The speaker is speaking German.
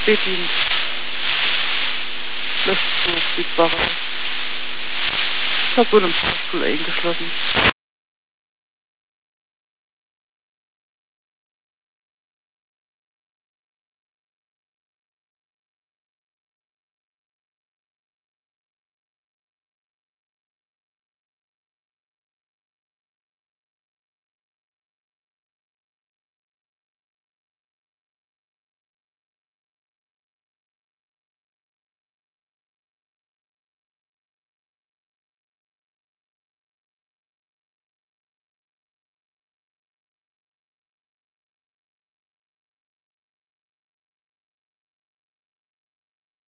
Spätdienst. Das ist so Südbarre. Ich habe so einen Fahrstuhl eingeschlossen.